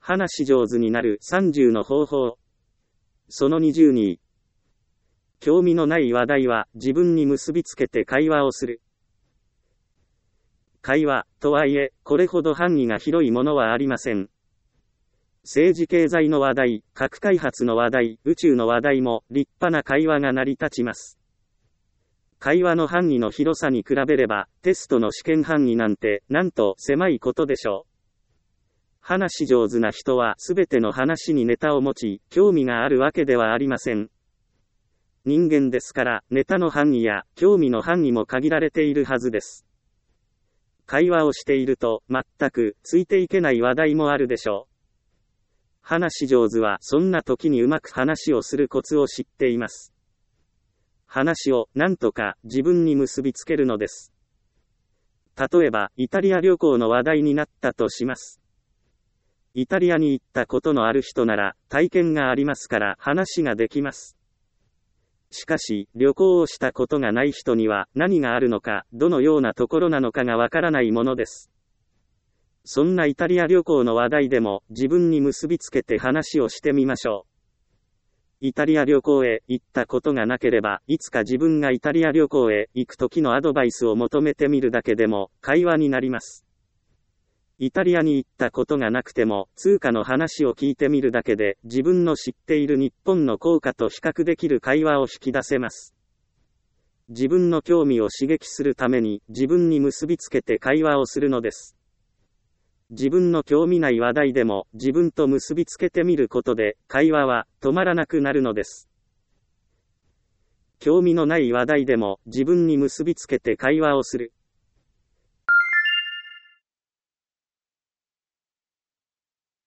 話し上手になる30の方法。その22。興味のない話題は自分に結びつけて会話をする。会話、とはいえ、これほど範囲が広いものはありません。政治経済の話題、核開発の話題、宇宙の話題も立派な会話が成り立ちます。会話の範囲の広さに比べれば、テストの試験範囲なんて、なんと狭いことでしょう。話し上手な人はすべての話にネタを持ち、興味があるわけではありません。人間ですから、ネタの範囲や興味の範囲も限られているはずです。会話をしていると、全くついていけない話題もあるでしょう。話し上手はそんな時にうまく話をするコツを知っています。話をなんとか自分に結びつけるのです。例えば、イタリア旅行の話題になったとします。イタリアに行ったことのある人なら体験がありますから話ができます。しかし、旅行をしたことがない人には何があるのか、どのようなところなのかがわからないものです。そんなイタリア旅行の話題でも自分に結びつけて話をしてみましょう。イタリア旅行へ行ったことがなければ、いつか自分がイタリア旅行へ行く時のアドバイスを求めてみるだけでも会話になります。イタリアに行ったことがなくても、通貨の話を聞いてみるだけで、自分の知っている日本の効果と比較できる会話を引き出せます。自分の興味を刺激するために、自分に結びつけて会話をするのです。自分の興味ない話題でも、自分と結びつけてみることで、会話は止まらなくなるのです。興味のない話題でも、自分に結びつけて会話をする。